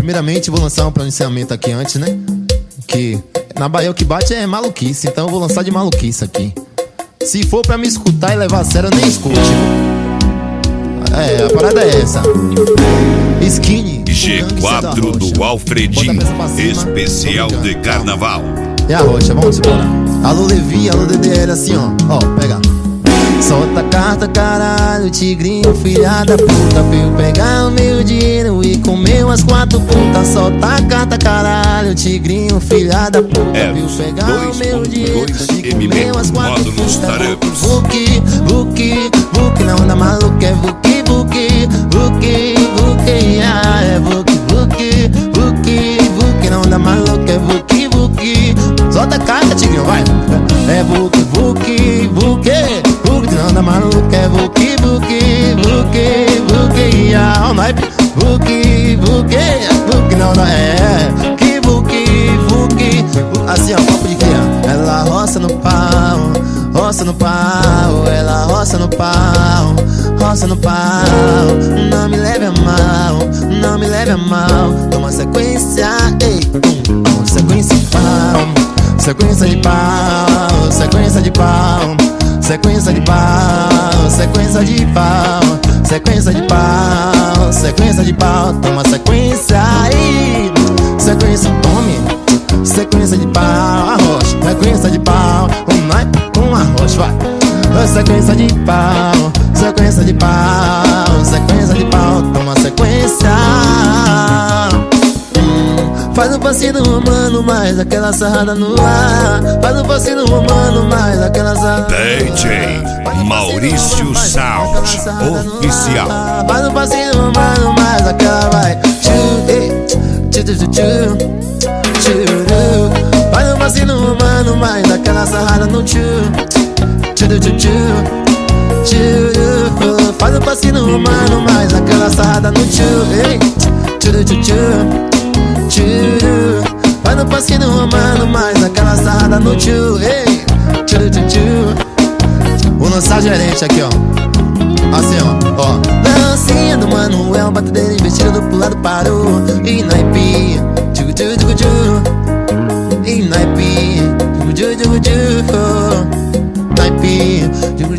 Primeiramente vou lançar um pronunciamento aqui antes, né? Que na Bahia o que bate é maluquice, então eu vou lançar de maluquice aqui. Se for pra me escutar e levar a sério, eu nem escute. É, a parada é essa. Skinny G4 do Alfredinho, especial de carnaval. E a rocha, vamos embora. Alô Levi, alô DDL, assim ó. Ó, pega. Solta a carta, caralho, tigrinho, filha da puta, pra eu pegar o meu dinheiro e comer umas 4 putas. Solta a carta, caralho, tigrinho, filha da puta, pra eu pegar o meu dinheiro e comer umas 4 putas. Vuki, vuki, vuki, na onda maluca é vuki, vuki, vuki, vuki, ah, é vuki, vuki, vuki, vuki, na onda maluca é vuki, vuki. Solta a carta, tigrinho, vai. É vuki, vuki, vuki, vuki, na onda maluca é vuki, vuki, vuki, vuki, ah, o naipe, vuki, vuki, vuki, na onda é que vuki, vuki, assim ó, papo de cria. Ela roça no pau, roça no pau, ela roça no pau, roça no pau. Não me leve a mal, não me leve a mal. Toma sequência, ei, sequência de pau, sequência de pau, sequência de pau, sequência de pau, sequência de pau, sequência de pau, sequência de pau. Toma sequência aí, sequência, tome, sequência de pau, arrocha, sequência de pau, um arrocha, vai. Sequência de pau, sequência de pau, sequência de pau. Toma sequência. Faz um passinho romano, mais aquela sarrada no ar. Faz um passinho romano, mais aquela sarrada. DJ Maurício Sound Oficial. Faz um passinho romano, mais aquela vai. Faz um passinho romano, mais aquela sarrada no tchu. Faz um passinho romano, mais aquela sarrada no tchu. Faz um passinho romano, mais aquela sarrada no tchu. Vou lançar gerente aqui, ó. Assim, ó. Lancinha do Manuel, bate dele, vestido pro lado parou. E naipe, e naipe, naipe,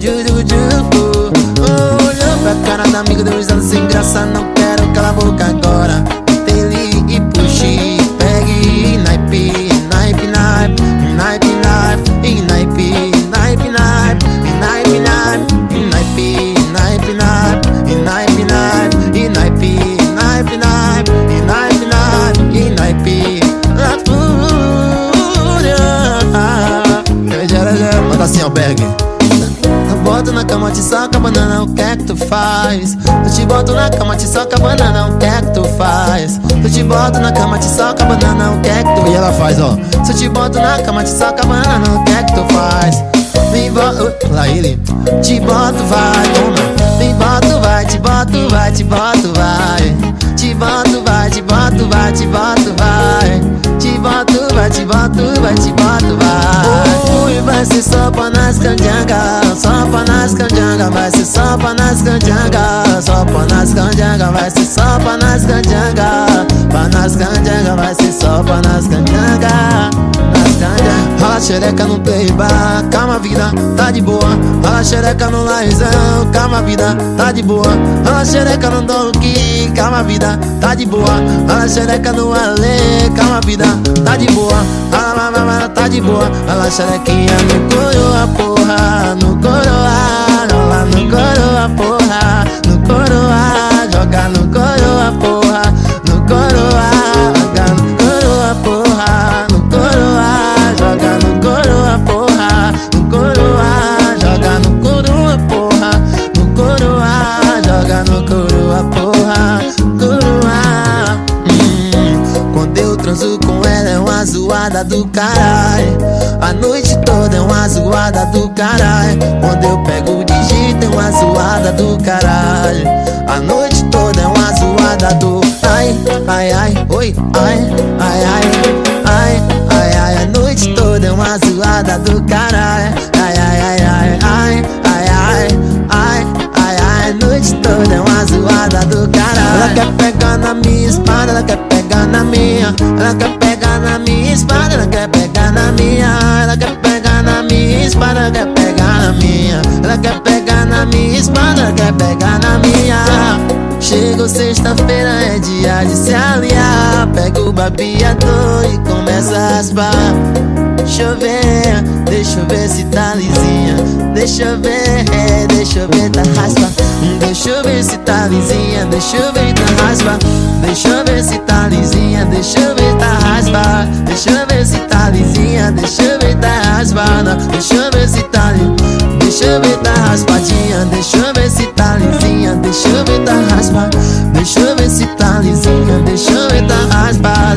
olhou pra cara da amiga, deu risada sem graça. Não quero calar a boca agora. Ele e puxe, pegue, naipe, naipe, naipe, naipe, naipe, e naipe, naipe, naipe, e naipe, naipe, e naipe, naipe, naipe, e naipe, naipe, e naipe, naipe, naipe, e naipe, naipe, e naipe, a fúria. Manda assim, albergue. Boto na cama, te soca, banana, o que é que tu faz? Eu te boto na cama, te soca, banana, o que é que tu faz? Eu te boto na cama, te soca, banana, o que é que tu... E ela faz, ó. Se eu te boto na cama, te soca, banana, o que é que tu faz? Me boto... Lá ele. Te boto, vai, toma. Me boto, vai, te boto, vai, te boto, vai. Te boto, vai, te boto, vai, te boto, vai. Te boto, vai, te boto, vai, te boto, vai. Ui, vai ser só pra nas canjangas, só pra nas canjangas, vai ser só pra nas canjangas, só pra nas canjangas, vai ser só pra nas canjangas, pra nas canjangas, vai ser só pra nas canjangas, nas canjangas. Rala xereca no playbar, calma vida, tá de boa. Rala xereca no laizão, calma vida, tá de boa. Rala xereca no donkey, calma vida, tá de boa. Rala xereca no ale, calma vida, tá de boa. Rala, tá de boa. Rala xerequinha no coroa, porra, no coroa. Rola no coroa, porra, no coroa. Joga no coroa, porra, no coroa. Joga no coroa, porra, no coroa. Joga no coroa, porra, no coroa. Joga no coroa, porra, no coroa. Joga no coroa, porra, coroa. Quando eu transo com ela é uma zoada do caralho. A noite toda é uma zoada do caralho. Quando eu pego o digito é uma zoada do caralho. A noite toda é uma zoada do ai, ai, ai, oi, ai, ai, ai, ai, ai, ai. A noite toda é uma zoada do caralho. Ai, ai, ai, ai, ai, ai, ai, ai, ai, ai. A noite toda é uma zoada do caralho. Ela quer pegar na minha espada, ela quer pegar na minha, ela quer pegar na minha espada, ela quer pegar na minha, ela quer pegar na minha espada, ela quer pegar na minha, ela quer pegar na minha espada, ela quer pegar na minha. Chegou sexta-feira, é dia de se aliar. Pega o barbeador e começa a raspar. Deixa eu ver se tá lisinha. Deixa eu ver, tá raspa. Deixa eu ver se tá lisinha. Deixa eu ver, tá raspa. Deixa eu ver se tá lisinha. Deixa eu ver, tá raspa. Deixa eu ver se tá lisinha. Deixa eu ver, tá raspada. Deixa eu ver se tá lisinha. Deixa eu ver, tá raspadinha. Deixa eu ver se tá lisinha. Deixa eu ver, tá raspa. Deixa eu ver se tá lisinha. Deixa eu ver, tá raspa.